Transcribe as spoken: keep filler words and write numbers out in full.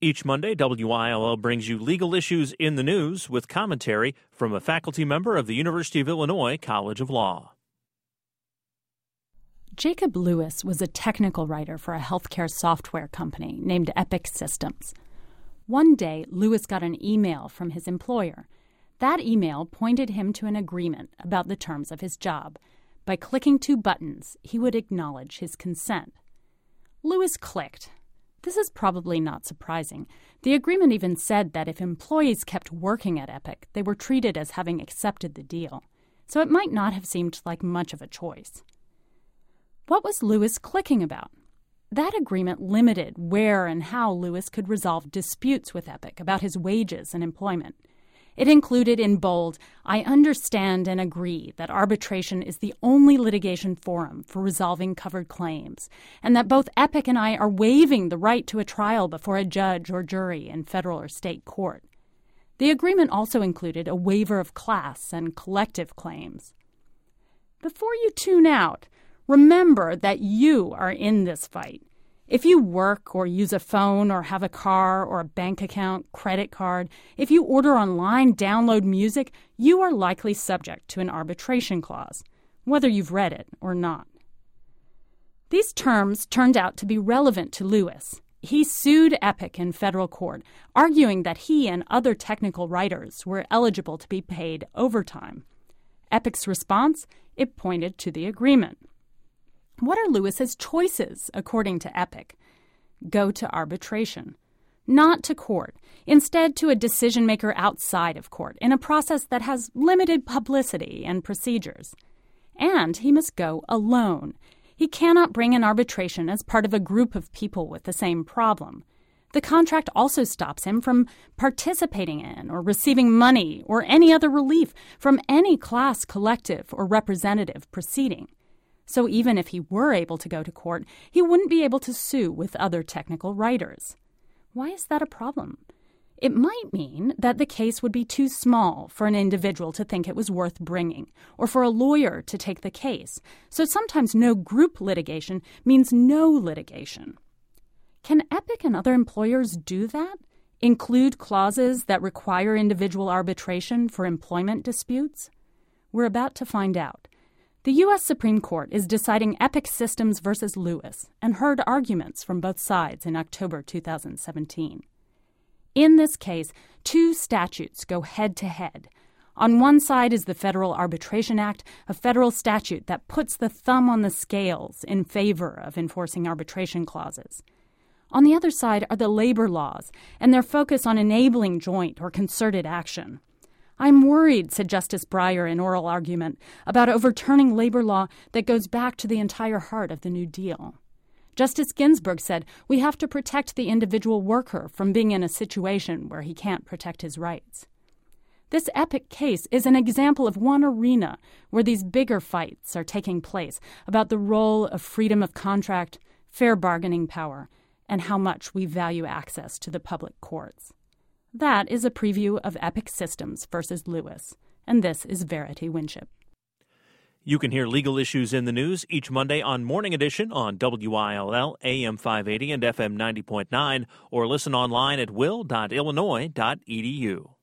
Each Monday, W I L L brings you legal issues in the news with commentary from a faculty member of the University of Illinois College of Law. Jacob Lewis was a technical writer for a healthcare software company named Epic Systems. One day, Lewis got an email from his employer. That email pointed him to an agreement about the terms of his job. By clicking two buttons, he would acknowledge his consent. Lewis clicked. This is probably not surprising. The agreement even said that if employees kept working at Epic, they were treated as having accepted the deal. So it might not have seemed like much of a choice. What was Lewis clicking about? That agreement limited where and how Lewis could resolve disputes with Epic about his wages and employment. It included in bold, "I understand and agree that arbitration is the only litigation forum for resolving covered claims, and that both Epic and I are waiving the right to a trial before a judge or jury in federal or state court." The agreement also included a waiver of class and collective claims. Before you tune out, remember that you are in this fight. If you work or use a phone or have a car or a bank account, credit card, if you order online, download music, you are likely subject to an arbitration clause, whether you've read it or not. These terms turned out to be relevant to Lewis. He sued Epic in federal court, arguing that he and other technical writers were eligible to be paid overtime. Epic's response? It pointed to the agreement. What are Lewis's choices, according to Epic? Go to arbitration. Not to court. Instead, to a decision-maker outside of court, in a process that has limited publicity and procedures. And he must go alone. He cannot bring an arbitration as part of a group of people with the same problem. The contract also stops him from participating in or receiving money or any other relief from any class, collective, or representative proceeding. So even if he were able to go to court, he wouldn't be able to sue with other technical writers. Why is that a problem? It might mean that the case would be too small for an individual to think it was worth bringing, or for a lawyer to take the case. So sometimes no group litigation means no litigation. Can Epic and other employers do that? Include clauses that require individual arbitration for employment disputes? We're about to find out. The U S Supreme Court is deciding Epic Systems versus Lewis and heard arguments from both sides in October two thousand seventeen. In this case, two statutes go head-to-head. On one side is the Federal Arbitration Act, a federal statute that puts the thumb on the scales in favor of enforcing arbitration clauses. On the other side are the labor laws and their focus on enabling joint or concerted action. "I'm worried," said Justice Breyer in oral argument, "about overturning labor law that goes back to the entire heart of the New Deal." Justice Ginsburg said, "We have to protect the individual worker from being in a situation where he can't protect his rights." This Epic case is an example of one arena where these bigger fights are taking place about the role of freedom of contract, fair bargaining power, and how much we value access to the public courts. That is a preview of Epic Systems versus Lewis, and this is Verity Winship. You can hear legal issues in the news each Monday on Morning Edition on W I L L A M five eighty and F M ninety point nine, or listen online at will dot illinois dot e d u.